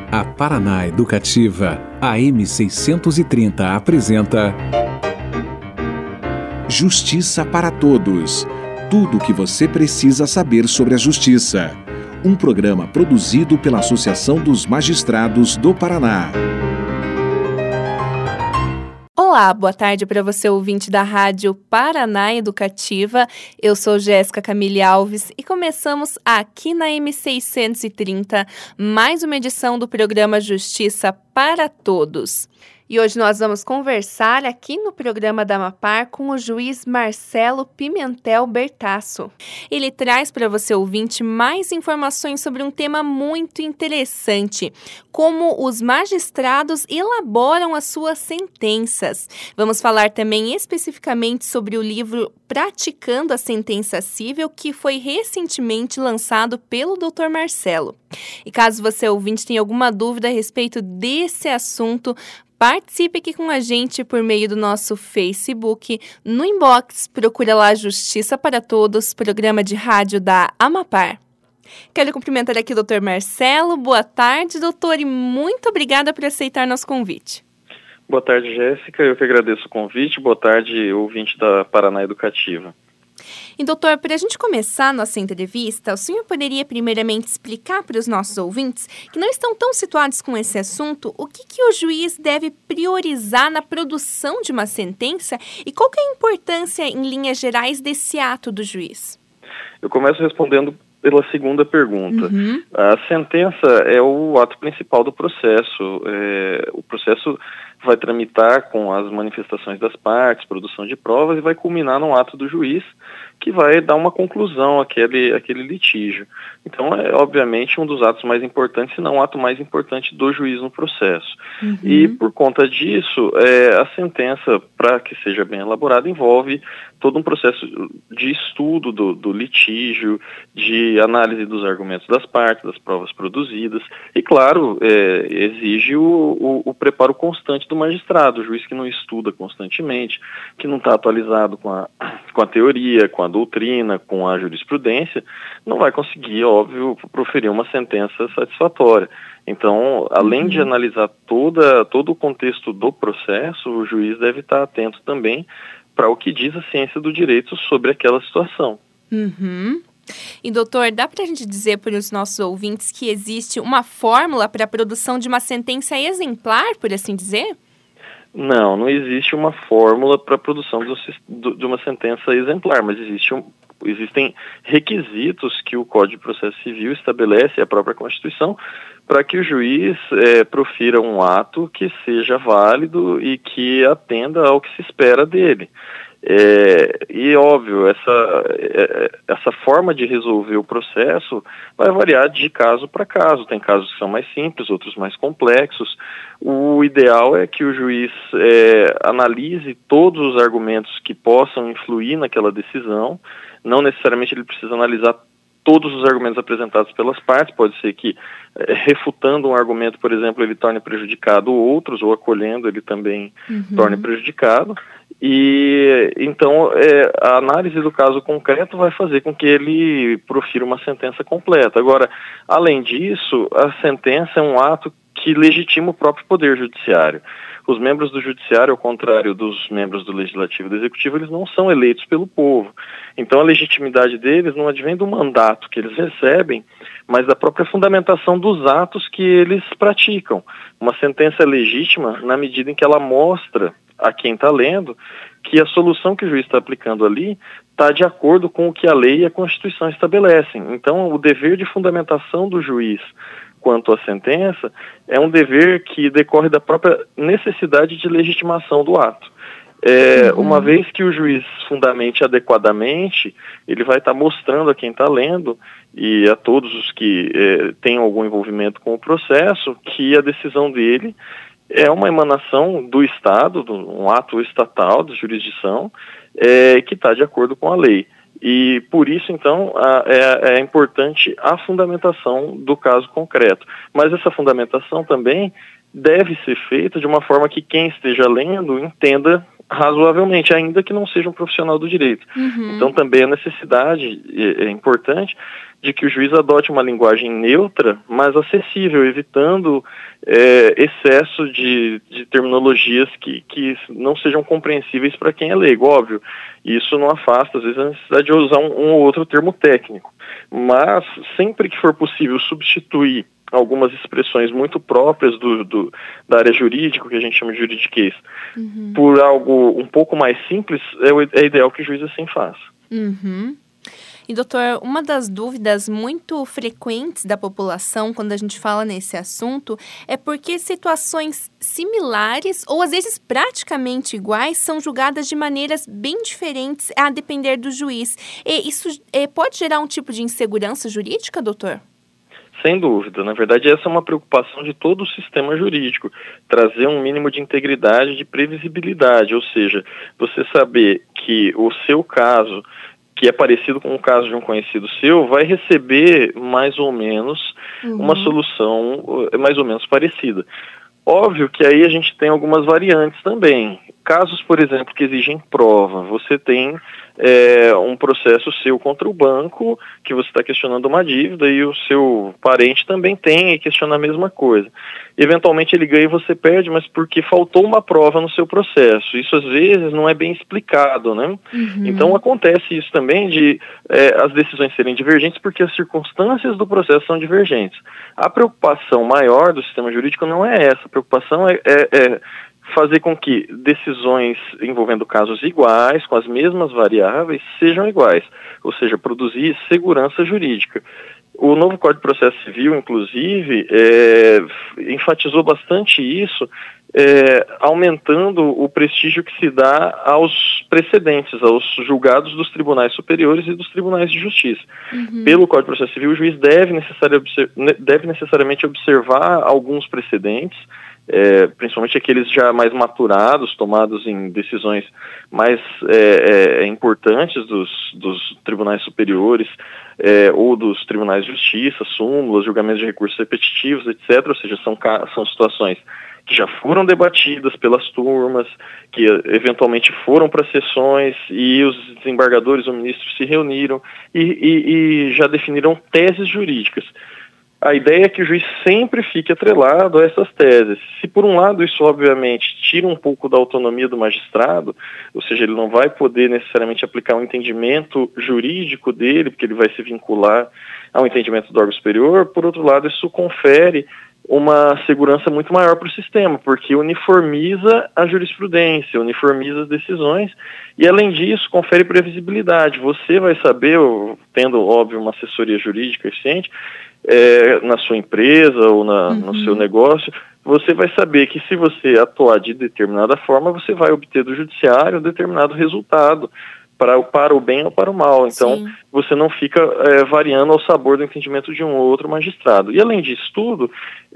A Paraná Educativa, AM 630 apresenta Justiça para Todos. Tudo o que você precisa saber sobre a justiça. Um programa produzido pela Associação dos Magistrados do Paraná. Olá, boa tarde para você, ouvinte da Rádio Paraná Educativa. Eu sou Jéssica Camille Alves e começamos aqui na M630 mais uma edição do programa Justiça para Todos. E hoje nós vamos conversar aqui no programa da Amapar com o juiz Marcelo Pimentel Bertasso. Ele traz para você, ouvinte, mais informações sobre um tema muito interessante, como os magistrados elaboram as suas sentenças. Vamos falar também especificamente sobre o livro Praticando a Sentença Cível, que foi recentemente lançado pelo Dr. Marcelo. E caso você, ouvinte, tenha alguma dúvida a respeito desse assunto, participe aqui com a gente por meio do nosso Facebook. No inbox, procura lá Justiça para Todos, programa de rádio da Amapar. Quero cumprimentar aqui o Dr. Marcelo. Boa tarde, doutor, e muito obrigada por aceitar nosso convite. Boa tarde, Jéssica. Eu que agradeço o convite. Boa tarde, ouvinte da Paraná Educativa. E, doutor, para a gente começar nossa entrevista, o senhor poderia primeiramente explicar para os nossos ouvintes que não estão tão situados com esse assunto o que o juiz deve priorizar na produção de uma sentença e qual que é a importância, em linhas gerais, desse ato do juiz? Eu começo respondendo pela segunda pergunta. A sentença é o ato principal do processo. O processo vai tramitar com as manifestações das partes, produção de provas e vai culminar no ato do juiz, que vai dar uma conclusão àquele litígio. Então, é obviamente um dos atos mais importantes, se não o ato mais importante do juiz no processo. E por conta disso, a sentença, para que seja bem elaborada, envolve todo um processo de estudo do litígio, de análise dos argumentos das partes, das provas produzidas, e claro, exige o preparo constante do magistrado, o juiz que não estuda constantemente, que não está atualizado com a teoria, com a doutrina, com a jurisprudência, não vai conseguir, óbvio, proferir uma sentença satisfatória. Então, além de analisar todo o contexto do processo, o juiz deve estar atento também para o que diz a ciência do direito sobre aquela situação. E, doutor, dá para a gente dizer para os nossos ouvintes que existe uma fórmula para a produção de uma sentença exemplar, por assim dizer? Não existe uma fórmula para a produção de uma sentença exemplar, mas existem requisitos que o Código de Processo Civil estabelece, a própria Constituição, para que o juiz profira um ato que seja válido e que atenda ao que se espera dele. E óbvio, essa forma de resolver o processo vai variar de caso para caso. Tem casos que são mais simples, outros mais complexos. O ideal é que o juiz analise todos os argumentos que possam influir naquela decisão. Não necessariamente ele precisa analisar todos os argumentos apresentados pelas partes. Pode ser que, refutando um argumento, por exemplo, ele torne prejudicado outros, ou acolhendo ele também torne prejudicado. E então a análise do caso concreto vai fazer com que ele profira uma sentença completa. Agora, além disso, a sentença é um ato que legitima o próprio poder judiciário. Os membros do judiciário, ao contrário dos membros do legislativo e do executivo, eles não são eleitos pelo povo. Então a legitimidade deles não advém do mandato que eles recebem, mas da própria fundamentação dos atos que eles praticam. Uma sentença é legítima na medida em que ela mostra a quem está lendo que a solução que o juiz está aplicando ali está de acordo com o que a lei e a Constituição estabelecem. Então, o dever de fundamentação do juiz quanto à sentença é um dever que decorre da própria necessidade de legitimação do ato. Uma vez que o juiz fundamente adequadamente, ele vai estar mostrando a quem está lendo e a todos os que têm algum envolvimento com o processo que a decisão dele é uma emanação do Estado, um ato estatal de jurisdição, que está de acordo com a lei. E por isso, então, é importante a fundamentação do caso concreto. Mas essa fundamentação também deve ser feita de uma forma que quem esteja lendo entenda razoavelmente, ainda que não seja um profissional do direito. Então também a necessidade é importante de que o juiz adote uma linguagem neutra, mas acessível, evitando excesso de terminologias que não sejam compreensíveis para quem é leigo, óbvio. Isso não afasta, às vezes, a necessidade de usar um ou outro termo técnico. Mas, sempre que for possível substituir algumas expressões muito próprias da área jurídica, que a gente chama de juridiquês, por algo um pouco mais simples, é ideal que o juiz assim faça. E, doutor, uma das dúvidas muito frequentes da população quando a gente fala nesse assunto é porque situações similares ou, às vezes, praticamente iguais são julgadas de maneiras bem diferentes a depender do juiz. E isso pode gerar um tipo de insegurança jurídica, doutor? Sem dúvida. Na verdade, essa é uma preocupação de todo o sistema jurídico, trazer um mínimo de integridade, de previsibilidade, ou seja, você saber que o seu caso, que é parecido com o caso de um conhecido seu, vai receber mais ou menos uma solução mais ou menos parecida. Óbvio que aí a gente tem algumas variantes também. Casos, por exemplo, que exigem prova, você tem um processo seu contra o banco, que você está questionando uma dívida, e o seu parente também tem e questiona a mesma coisa. Eventualmente ele ganha e você perde, mas porque faltou uma prova no seu processo. Isso às vezes não é bem explicado, né? Então acontece isso também de as decisões serem divergentes porque as circunstâncias do processo são divergentes. A preocupação maior do sistema jurídico não é essa. A preocupação é fazer com que decisões envolvendo casos iguais, com as mesmas variáveis, sejam iguais, ou seja, produzir segurança jurídica. O novo Código de Processo Civil, inclusive, enfatizou bastante isso, aumentando o prestígio que se dá aos precedentes, aos julgados dos tribunais superiores e dos tribunais de justiça. Pelo Código de Processo Civil, o juiz deve necessariamente observar alguns precedentes, principalmente aqueles já mais maturados, tomados em decisões mais importantes dos tribunais superiores ou dos tribunais de justiça, súmulas, julgamentos de recursos repetitivos, etc. Ou seja, são situações que já foram debatidas pelas turmas, que eventualmente foram para sessões e os desembargadores ou ministros se reuniram e já definiram teses jurídicas. A ideia é que o juiz sempre fique atrelado a essas teses. Se por um lado isso obviamente tira um pouco da autonomia do magistrado, ou seja, ele não vai poder necessariamente aplicar um entendimento jurídico dele, porque ele vai se vincular ao entendimento do órgão superior, por outro lado isso confere uma segurança muito maior para o sistema, porque uniformiza a jurisprudência, uniformiza as decisões e, além disso, confere previsibilidade. Você vai saber, tendo, óbvio, uma assessoria jurídica eficiente, na sua empresa ou no seu negócio, você vai saber que se você atuar de determinada forma, você vai obter do judiciário um determinado resultado, para o bem ou para o mal. Então, você não fica variando ao sabor do entendimento de um ou outro magistrado. E, além disso tudo,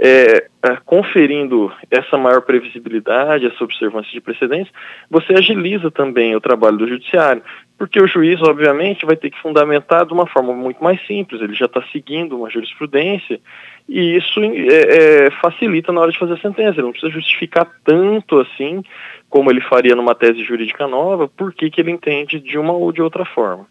conferindo essa maior previsibilidade, essa observância de precedentes, você agiliza também o trabalho do judiciário, porque o juiz, obviamente, vai ter que fundamentar de uma forma muito mais simples, ele já está seguindo uma jurisprudência, e isso facilita na hora de fazer a sentença, ele não precisa justificar tanto assim, como ele faria numa tese jurídica nova, por que ele entende de uma ou de outra forma.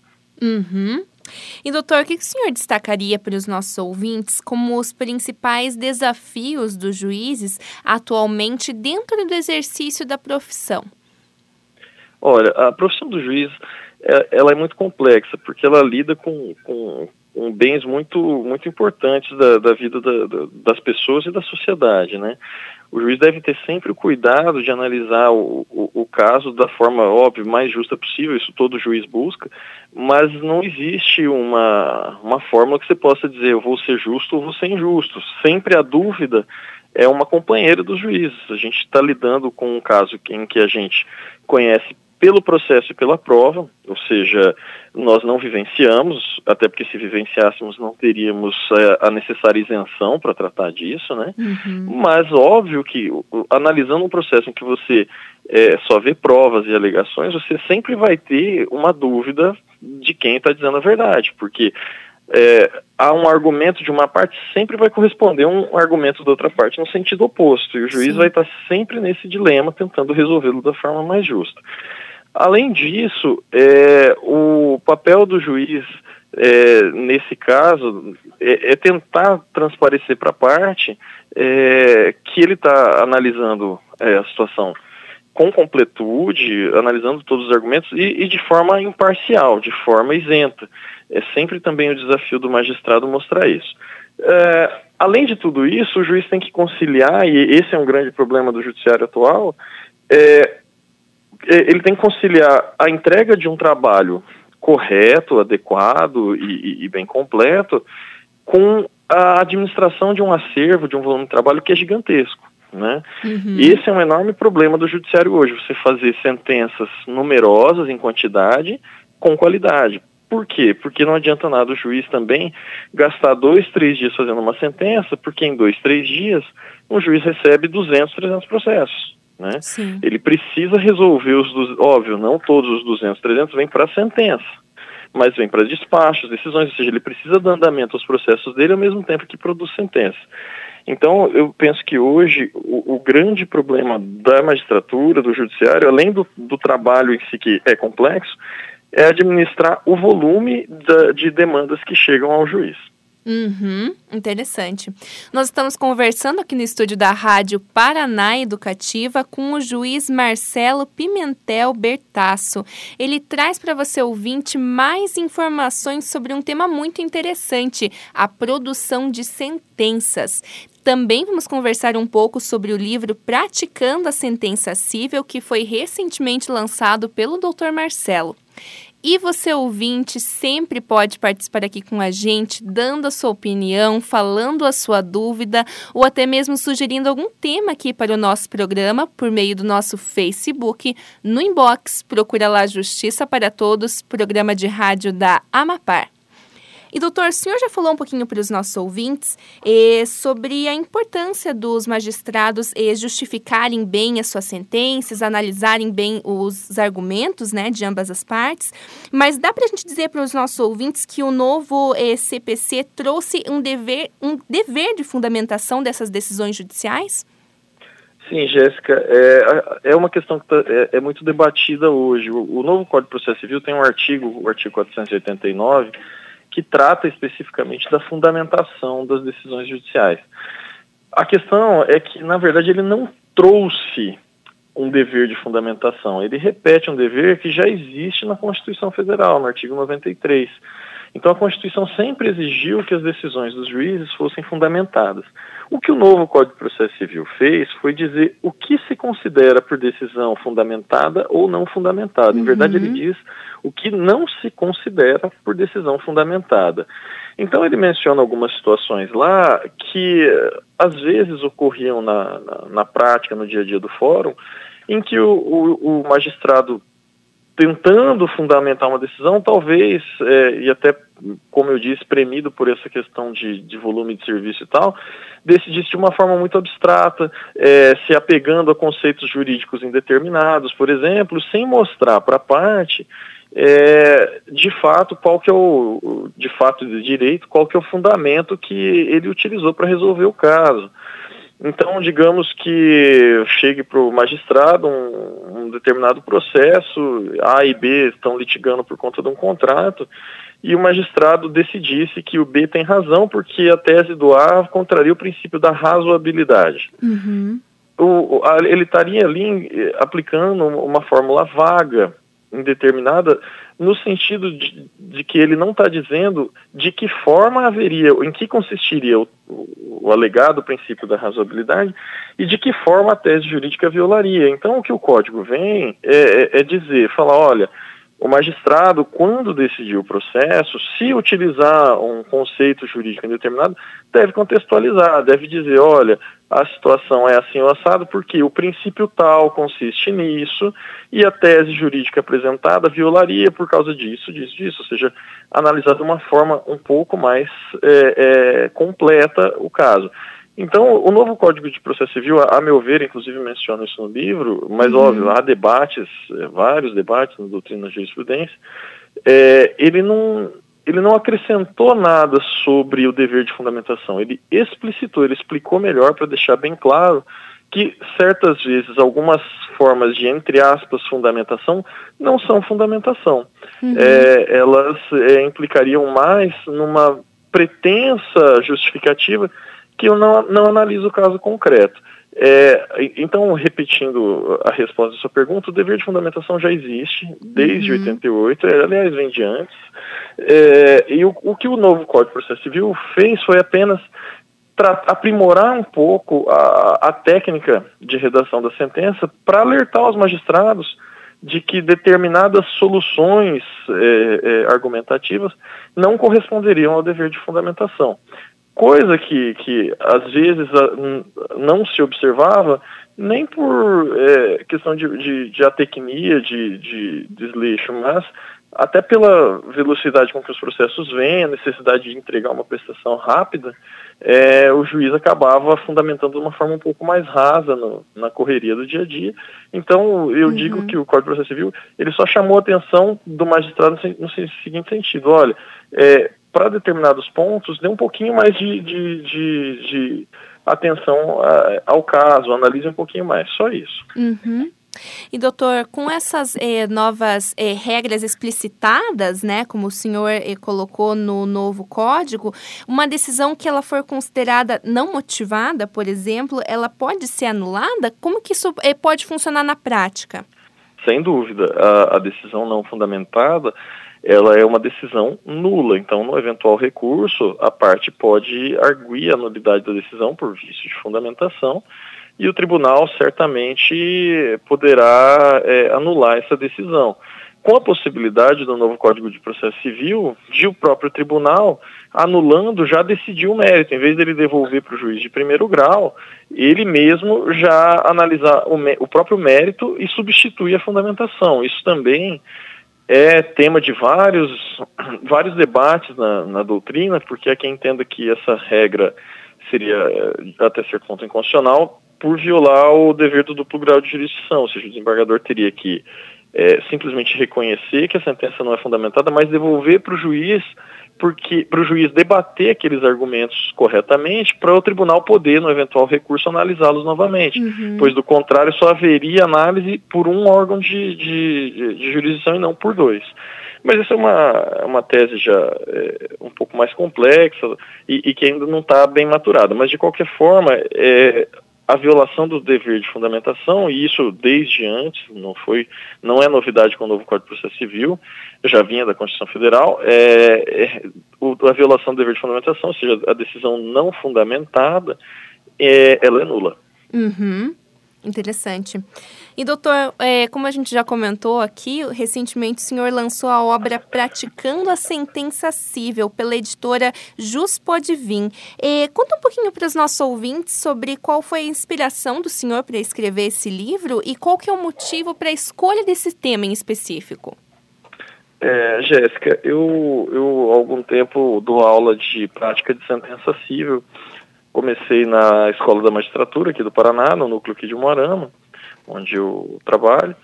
E, doutor, o que o senhor destacaria para os nossos ouvintes como os principais desafios dos juízes atualmente dentro do exercício da profissão? Olha, a profissão do juiz ela é muito complexa, porque ela lida com bens muito, muito importantes da vida das pessoas e da sociedade, né? O juiz deve ter sempre o cuidado de analisar o caso da forma, óbvio, mais justa possível, isso todo juiz busca, mas não existe uma fórmula que você possa dizer eu vou ser justo ou vou ser injusto. Sempre a dúvida é uma companheira dos juízes. A gente está lidando com um caso em que a gente conhece pelo processo e pela prova, ou seja, nós não vivenciamos, até porque se vivenciássemos não teríamos a necessária isenção para tratar disso, né? Mas óbvio que analisando um processo em que você só vê provas e alegações, você sempre vai ter uma dúvida de quem está dizendo a verdade, porque há um argumento de uma parte, sempre vai corresponder a um argumento da outra parte no sentido oposto, e o juiz vai estar sempre nesse dilema, tentando resolvê-lo da forma mais justa. Além disso, o papel do juiz nesse caso, é tentar transparecer para a parte que ele está analisando a situação com completude, analisando todos os argumentos e de forma imparcial, de forma isenta. É sempre também o desafio do magistrado mostrar isso. Além de tudo isso, o juiz tem que conciliar, e esse é um grande problema do judiciário atual, ele tem que conciliar a entrega de um trabalho correto, adequado e bem completo, com a administração de um acervo, de um volume de trabalho que é gigantesco, né? Uhum. Esse é um enorme problema do judiciário hoje, você fazer sentenças numerosas em quantidade, com qualidade. Por quê? Porque não adianta nada o juiz também gastar 2, 3 dias fazendo uma sentença, porque em 2, 3 dias um juiz recebe 200, 300 processos. Né? Ele precisa resolver óbvio, não todos os 200, 300 vêm para a sentença, mas vem para despachos, decisões, ou seja, ele precisa dar andamento aos processos dele ao mesmo tempo que produz sentença. Então, eu penso que hoje o grande problema da magistratura, do judiciário, além do trabalho em si que é complexo, é administrar o volume de demandas que chegam ao juiz. Interessante. Nós estamos conversando aqui no estúdio da Rádio Paraná Educativa com o juiz Marcelo Pimentel Bertasso. Ele traz para você, ouvinte, mais informações sobre um tema muito interessante, a produção de sentenças. Também vamos conversar um pouco sobre o livro Praticando a Sentença Cível, que foi recentemente lançado pelo Dr. Marcelo. E você, ouvinte, sempre pode participar aqui com a gente, dando a sua opinião, falando a sua dúvida ou até mesmo sugerindo algum tema aqui para o nosso programa por meio do nosso Facebook. No inbox, procura lá Justiça para Todos, programa de rádio da Amapar. E, doutor, o senhor já falou um pouquinho para os nossos ouvintes sobre a importância dos magistrados justificarem bem as suas sentenças, analisarem bem os argumentos, né, de ambas as partes, mas dá para a gente dizer para os nossos ouvintes que o novo CPC trouxe um dever de fundamentação dessas decisões judiciais? Sim, Jéssica, é uma questão que é muito debatida hoje. O novo Código de Processo Civil tem o artigo 489, que trata especificamente da fundamentação das decisões judiciais. A questão é que, na verdade, ele não trouxe um dever de fundamentação, ele repete um dever que já existe na Constituição Federal, no artigo 93. Então, a Constituição sempre exigiu que as decisões dos juízes fossem fundamentadas. O que o novo Código de Processo Civil fez foi dizer o que se considera por decisão fundamentada ou não fundamentada. Em verdade, ele diz o que não se considera por decisão fundamentada. Então, ele menciona algumas situações lá que, às vezes, ocorriam na prática, no dia a dia do fórum, em que o magistrado, tentando fundamentar uma decisão, talvez, e até, como eu disse, premido por essa questão de volume de serviço e tal, decidisse de uma forma muito abstrata, se apegando a conceitos jurídicos indeterminados, por exemplo, sem mostrar para a parte, de fato, qual que é de fato de direito, qual que é o fundamento que ele utilizou para resolver o caso. Então, digamos que chegue para o magistrado um determinado processo, A e B estão litigando por conta de um contrato, e o magistrado decidisse que o B tem razão porque a tese do A contraria o princípio da razoabilidade. Ele estaria ali aplicando uma fórmula vaga, indeterminada, no sentido de que ele não está dizendo de que forma haveria, em que consistiria o alegado princípio da razoabilidade e de que forma a tese jurídica violaria. Então, o que o Código vem falar, olha, o magistrado, quando decidir o processo, se utilizar um conceito jurídico indeterminado, deve contextualizar, deve dizer, olha, a situação é assim ou assado porque o princípio tal consiste nisso e a tese jurídica apresentada violaria por causa disso, ou seja, analisar de uma forma um pouco mais completa o caso. Então, o novo Código de Processo Civil, a meu ver, inclusive menciono isso no livro, mas óbvio, há debates, vários debates na doutrina da jurisprudência, ele não acrescentou nada sobre o dever de fundamentação, ele explicitou, ele explicou melhor para deixar bem claro que certas vezes algumas formas de, entre aspas, fundamentação não são fundamentação. Elas implicariam mais numa pretensa justificativa que eu não analiso o caso concreto. Então, repetindo a resposta à sua pergunta, o dever de fundamentação já existe desde 88, aliás, vem de antes. E o que o novo Código de Processo Civil fez foi apenas aprimorar um pouco a técnica de redação da sentença para alertar os magistrados de que determinadas soluções argumentativas não corresponderiam ao dever de fundamentação. Coisa que às vezes não se observava, nem por questão de atecnia, de desleixo, mas até pela velocidade com que os processos vêm, a necessidade de entregar uma prestação rápida, o juiz acabava fundamentando de uma forma um pouco mais rasa na correria do dia a dia. Então, eu digo que o Código de Processo Civil, ele só chamou a atenção do magistrado no seguinte sentido: olha, para determinados pontos, dê um pouquinho mais de atenção ao caso, analise um pouquinho mais, só isso. E, doutor, com essas novas regras explicitadas, né, como o senhor colocou no novo código, uma decisão que ela for considerada não motivada, por exemplo, ela pode ser anulada? Como que isso pode funcionar na prática? Sem dúvida, a decisão não fundamentada, ela é uma decisão nula. Então, no eventual recurso, a parte pode arguir a nulidade da decisão por vício de fundamentação, e o tribunal certamente poderá anular essa decisão, com a possibilidade do novo Código de Processo Civil de o próprio tribunal, anulando, já decidir o mérito. Em vez dele devolver para o juiz de primeiro grau, ele mesmo já analisar o próprio mérito e substituir a fundamentação. Isso também é tema de vários debates na doutrina, porque há quem entenda que essa regra seria, até certo ponto, inconstitucional, por violar o dever do duplo grau de jurisdição, ou seja, o desembargador teria que simplesmente reconhecer que a sentença não é fundamentada, mas devolver para o juiz, para o juiz debater aqueles argumentos corretamente, para o tribunal poder, no eventual recurso, analisá-los novamente. Pois, do contrário, só haveria análise por um órgão de jurisdição e não por dois. Mas essa é uma tese já um pouco mais complexa e que ainda não está bem maturada. Mas, de qualquer forma, a violação do dever de fundamentação, e isso desde antes, não é novidade com o novo Código de Processo Civil, já vinha da Constituição Federal, a violação do dever de fundamentação, ou seja, a decisão não fundamentada, ela é nula. Interessante. E, doutor, como a gente já comentou aqui, recentemente o senhor lançou a obra Praticando a Sentença Cível, pela editora Jus Pode Vir. Conta um pouquinho para os nossos ouvintes sobre qual foi a inspiração do senhor para escrever esse livro e qual que é o motivo para a escolha desse tema em específico. Jéssica, eu há algum tempo dou aula de prática de sentença cível. Comecei na Escola da Magistratura aqui do Paraná, no núcleo aqui de Umuarama, onde eu trabalho,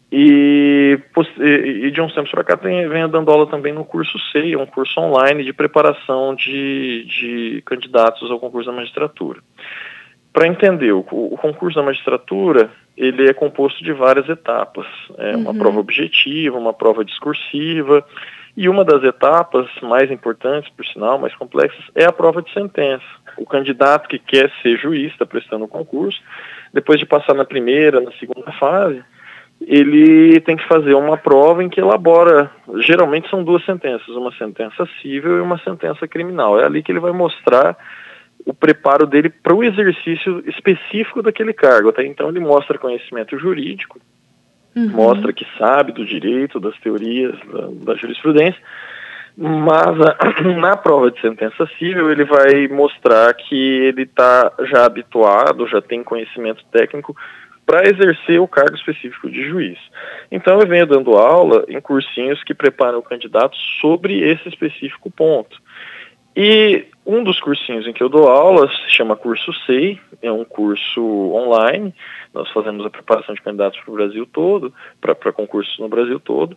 e de uns tempos para cá venho dando aula também no curso SEI, um curso online de preparação de candidatos ao concurso da magistratura. Para entender, o concurso da magistratura, ele é composto de várias etapas. Uma prova objetiva, uma prova discursiva, e uma das etapas mais importantes, por sinal, mais complexas, é a prova de sentença. O candidato que quer ser juiz, está prestando o concurso, depois de passar na primeira, na segunda fase, ele tem que fazer uma prova em que elabora, geralmente são duas sentenças, uma sentença cível e uma sentença criminal. É ali que ele vai mostrar o preparo dele para o exercício específico daquele cargo. Até então ele mostra conhecimento jurídico, mostra que sabe do direito, das teorias, da jurisprudência, mas na prova de sentença cível ele vai mostrar que ele está já habituado, já tem conhecimento técnico para exercer o cargo específico de juiz. Então eu venho dando aula em cursinhos que preparam o candidato sobre esse específico ponto. E um dos cursinhos em que eu dou aula se chama Curso SEI, é um curso online. Nós fazemos a preparação de candidatos para o Brasil todo, para concursos no Brasil todo.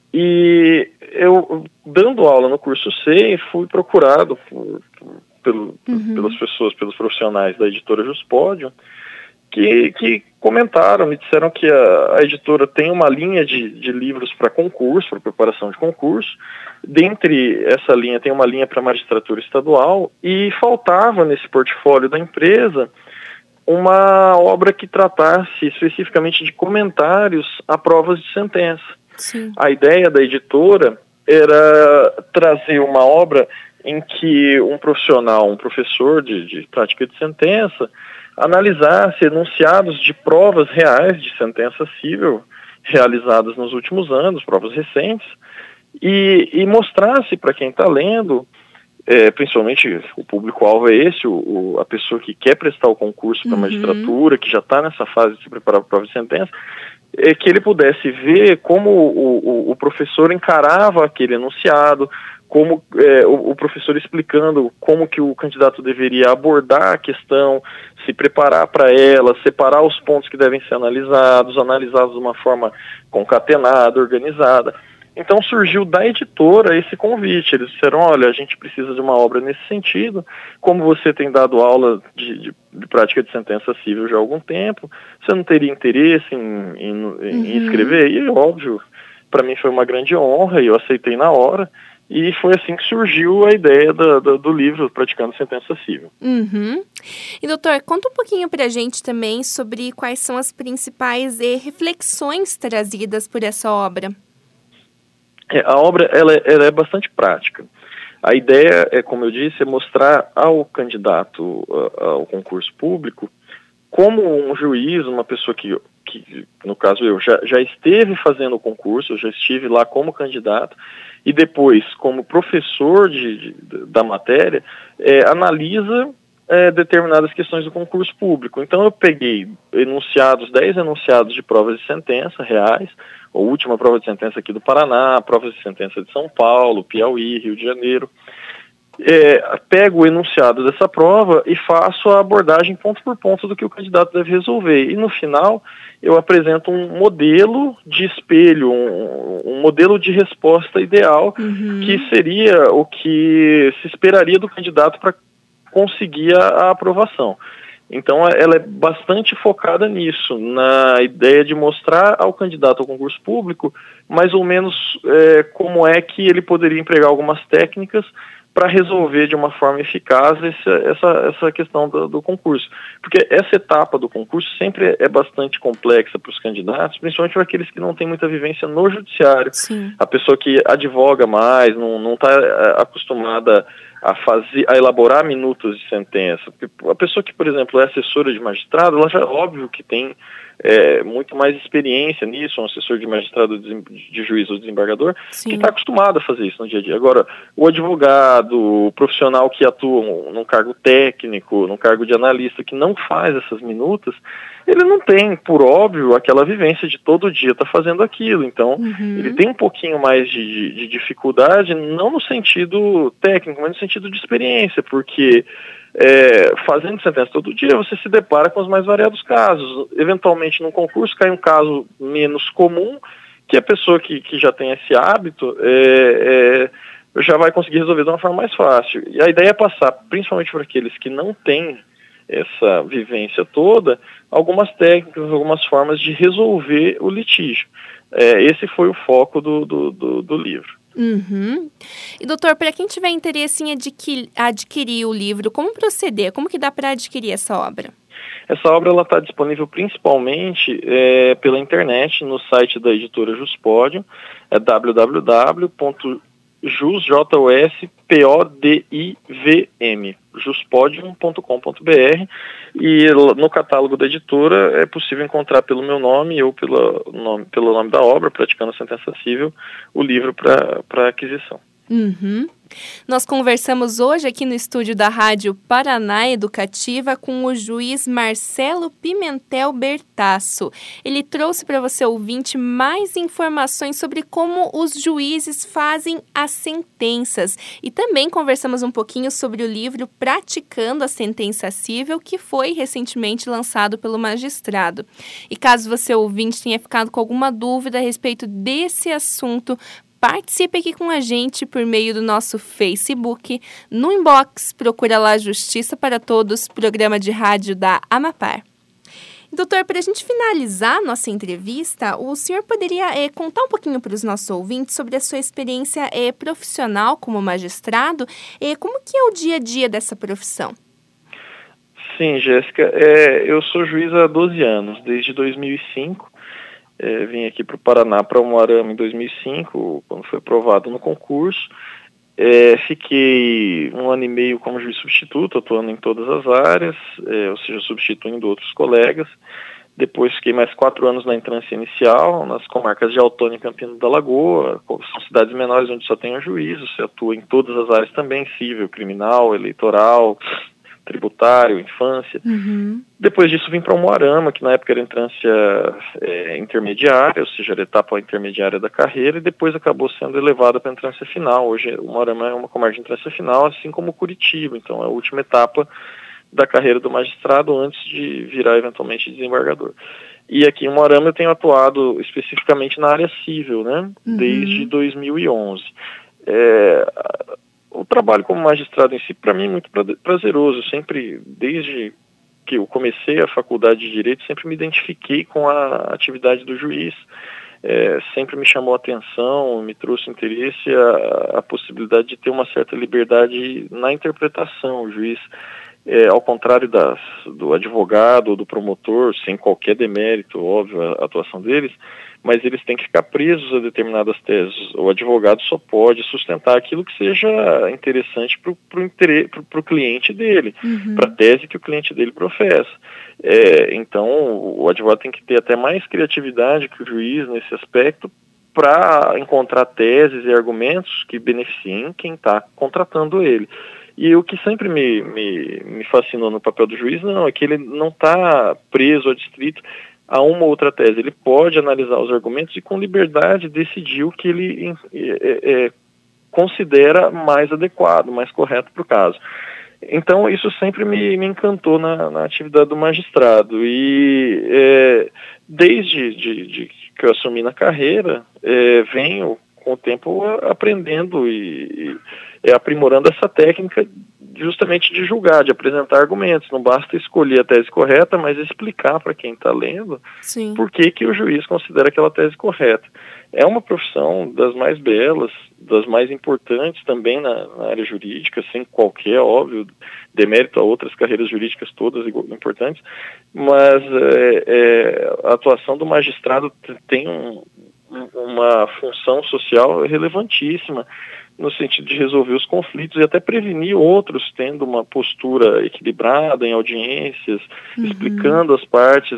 E eu, dando aula no Curso SEI, fui procurado pelas pessoas, pelos profissionais da editora Juspodium, que comentaram, me disseram que a editora tem uma linha de livros para concurso, para preparação de concurso. Dentre essa linha, tem uma linha para magistratura estadual, e faltava nesse portfólio da empresa uma obra que tratasse especificamente de comentários a provas de sentença. Sim. A ideia da editora era trazer uma obra em que um profissional, um professor de prática de sentença, analisasse enunciados de provas reais de sentença civil realizadas nos últimos anos, provas recentes, e mostrasse para quem está lendo, principalmente o público-alvo é esse, a pessoa que quer prestar o concurso para a magistratura, que já está nessa fase de se preparar para a prova de sentença, que ele pudesse ver como o professor encarava aquele enunciado, como o professor explicando como que o candidato deveria abordar a questão, se preparar para ela, separar os pontos que devem ser analisados de uma forma concatenada, organizada. Então surgiu da editora esse convite. Eles disseram, olha, a gente precisa de uma obra nesse sentido, como você tem dado aula de prática de sentença civil já há algum tempo, você não teria interesse em escrever? E óbvio, para mim foi uma grande honra e eu aceitei na hora. E foi assim que surgiu a ideia do livro Praticando Sentença Civil. E doutor, conta um pouquinho pra gente também sobre quais são as principais reflexões trazidas por essa obra. A obra ela é bastante prática. A ideia, como eu disse, é mostrar ao candidato ao concurso público como um juiz, uma pessoa que no caso eu, já esteve fazendo o concurso, eu já estive lá como candidato, e depois, como professor da matéria, analisa determinadas questões do concurso público. Então eu peguei 10 enunciados de provas de sentença reais, a última prova de sentença aqui do Paraná, provas de sentença de São Paulo, Piauí, Rio de Janeiro, pego o enunciado dessa prova e faço a abordagem ponto por ponto do que o candidato deve resolver. E no final eu apresento um modelo de espelho, um modelo de resposta ideal, que seria o que se esperaria do candidato para conseguir a aprovação. Então ela é bastante focada nisso, na ideia de mostrar ao candidato ao concurso público mais ou menos como é que ele poderia empregar algumas técnicas para resolver de uma forma eficaz essa questão do concurso. Porque essa etapa do concurso sempre é bastante complexa para os candidatos, principalmente para aqueles que não têm muita vivência no judiciário. Sim. A pessoa que advoga mais, não está acostumada a elaborar minutas de sentença. Porque a pessoa que, por exemplo, é assessora de magistrado, ela já é óbvio que tem muito mais experiência nisso, um assessor de magistrado, de juiz ou desembargador, Sim. que está acostumado a fazer isso no dia a dia. Agora, o advogado, o profissional que atua num cargo técnico, num cargo de analista, que não faz essas minutas, ele não tem, por óbvio, aquela vivência de todo dia estar fazendo aquilo. Então, ele tem um pouquinho mais de dificuldade, não no sentido técnico, mas no sentido de experiência, porque fazendo sentença todo dia, você se depara com os mais variados casos. Eventualmente, num concurso, cai um caso menos comum, que a pessoa que já tem esse hábito já vai conseguir resolver de uma forma mais fácil. E a ideia é passar, principalmente para aqueles que não têm essa vivência toda, algumas técnicas, algumas formas de resolver o litígio. Esse foi o foco do livro. E doutor, para quem tiver interesse em adquirir o livro, como proceder? Como que dá para adquirir essa obra? Essa obra está disponível principalmente pela internet, no site da editora Juspodium, juspodium.com.br, e no catálogo da editora é possível encontrar pelo meu nome ou pelo nome da obra, Praticando Sentença Civil, o livro para aquisição. Nós conversamos hoje aqui no estúdio da Rádio Paraná Educativa com o juiz Marcelo Pimentel Bertasso. Ele trouxe para você, ouvinte, mais informações sobre como os juízes fazem as sentenças. E também conversamos um pouquinho sobre o livro Praticando a Sentença Civil, que foi recentemente lançado pelo magistrado. E caso você, ouvinte, tenha ficado com alguma dúvida a respeito desse assunto, participe aqui com a gente por meio do nosso Facebook. No inbox, procura lá Justiça para Todos, programa de rádio da Amapar. Doutor, para a gente finalizar nossa entrevista, o senhor poderia contar um pouquinho para os nossos ouvintes sobre a sua experiência profissional como magistrado e como que é o dia a dia dessa profissão? Sim, Jéssica, eu sou juiz há 12 anos, desde 2005. Vim aqui para o Paraná, para Umuarama em 2005, quando foi aprovado no concurso. Fiquei 1 ano e meio como juiz substituto, atuando em todas as áreas, ou seja, substituindo outros colegas. Depois fiquei mais 4 anos na entrância inicial, nas comarcas de Autônia e Campina da Lagoa. São cidades menores onde só tem o juiz, você atua em todas as áreas também, civil, criminal, eleitoral, tributário, infância. Uhum. Depois disso vim para Umuarama, que na época era entrância intermediária, ou seja, era a etapa intermediária da carreira, e depois acabou sendo elevada para a entrância final. Hoje Umuarama é uma comarca de entrância final, assim como Curitiba, então é a última etapa da carreira do magistrado antes de virar eventualmente desembargador. E aqui em Umuarama eu tenho atuado especificamente na área civil, né, desde 2011. O trabalho como magistrado em si, para mim, é muito prazeroso. Sempre, desde que eu comecei a faculdade de Direito, sempre me identifiquei com a atividade do juiz. Sempre me chamou a atenção, me trouxe interesse a possibilidade de ter uma certa liberdade na interpretação. O juiz, ao contrário do advogado ou do promotor, sem qualquer demérito, óbvio, a atuação deles, mas eles têm que ficar presos a determinadas teses. O advogado só pode sustentar aquilo que seja interessante para o cliente dele, para a tese que o cliente dele professa. Então, o advogado tem que ter até mais criatividade que o juiz nesse aspecto para encontrar teses e argumentos que beneficiem quem está contratando ele. E o que sempre me fascinou no papel do juiz, é que ele não está preso, adstrito a uma ou outra tese. Ele pode analisar os argumentos e com liberdade decidir o que ele considera mais adequado, mais correto para o caso. Então isso sempre me encantou na atividade do magistrado. E desde que eu assumi na carreira, venho com o tempo aprendendo e aprimorando essa técnica justamente de julgar, de apresentar argumentos. Não basta escolher a tese correta, mas explicar para quem está lendo por que o juiz considera aquela tese correta. É uma profissão das mais belas, das mais importantes também na área jurídica, sem qualquer, óbvio, demérito a outras carreiras jurídicas todas importantes, mas a atuação do magistrado tem uma função social relevantíssima, no sentido de resolver os conflitos e até prevenir outros, tendo uma postura equilibrada em audiências, explicando às partes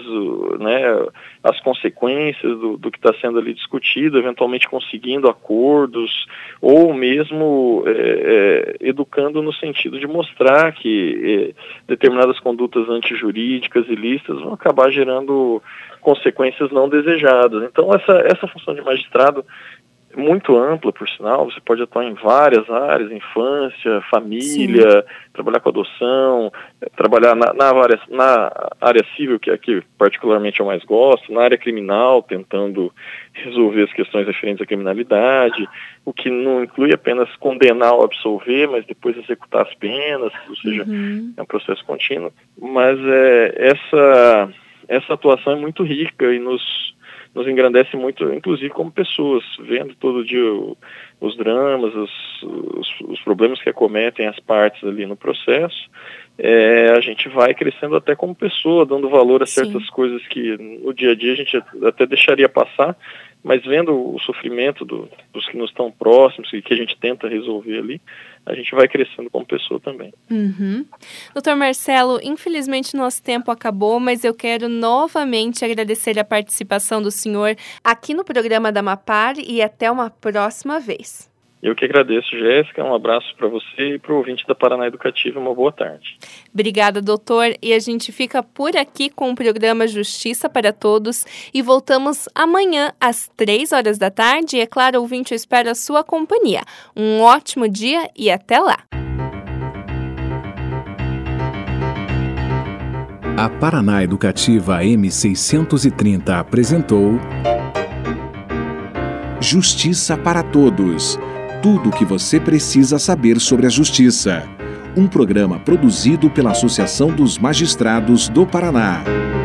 as consequências do que está sendo ali discutido, eventualmente conseguindo acordos, ou mesmo educando no sentido de mostrar que determinadas condutas antijurídicas e ilícitas vão acabar gerando consequências não desejadas. Então essa função de magistrado muito ampla, por sinal, você pode atuar em várias áreas, infância, família, trabalhar com adoção, trabalhar na área civil, que é a que particularmente eu mais gosto, na área criminal, tentando resolver as questões referentes à criminalidade, o que não inclui apenas condenar ou absolver, mas depois executar as penas, ou seja, é um processo contínuo. Mas essa atuação é muito rica e nos engrandece muito, inclusive como pessoas, vendo todo dia os dramas, os problemas que acometem as partes ali no processo. A gente vai crescendo até como pessoa, dando valor a certas coisas que no dia a dia a gente até deixaria passar, mas vendo o sofrimento dos que nos estão próximos e que a gente tenta resolver ali, a gente vai crescendo como pessoa também. Doutor Marcelo, infelizmente nosso tempo acabou, mas eu quero novamente agradecer a participação do senhor aqui no programa da Mapar e até uma próxima vez. Eu que agradeço, Jéssica. Um abraço para você e para o ouvinte da Paraná Educativa. Uma boa tarde. Obrigada, doutor. E a gente fica por aqui com o programa Justiça para Todos e voltamos amanhã às 3 da tarde. E, é claro, ouvinte, eu espero a sua companhia. Um ótimo dia e até lá. A Paraná Educativa M630 apresentou Justiça para Todos. Tudo o que você precisa saber sobre a justiça. Um programa produzido pela Associação dos Magistrados do Paraná.